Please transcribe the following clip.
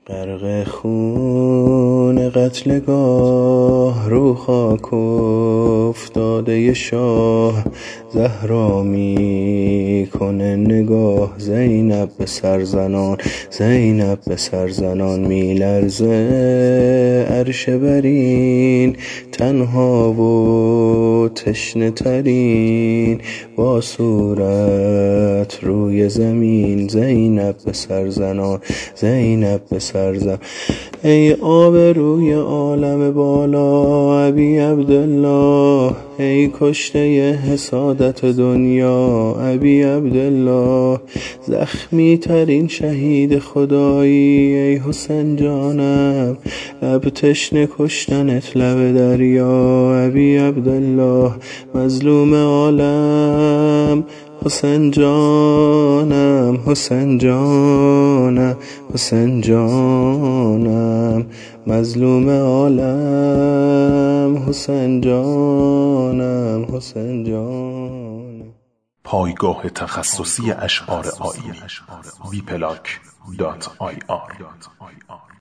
غرق خون قتلگاه رو خاک افتاده شاه، زهرا می کنه نگاه. زینب به سرزنان، زینب به سرزنان، می لرزه عرش برین، تنها و تشنه ترین، با صورت روی زمین. زینب به سرزنان، زینب به سرزنان. ای آبروی عالم بالا ابی عبدالله، ای کشته حسادت دنیا ابی عبدالله، زخمی ترین شهید خدایی ای حسین جانم، لب تشنه کشتنت لب دریا ابی عبدالله، مظلوم عالم حسین جانم، حسین جانم، حسین جانم، مظلوم عالم حسین جانم، حسین جانم. پایگاه تخصصی اشعار آیینی wplac.ir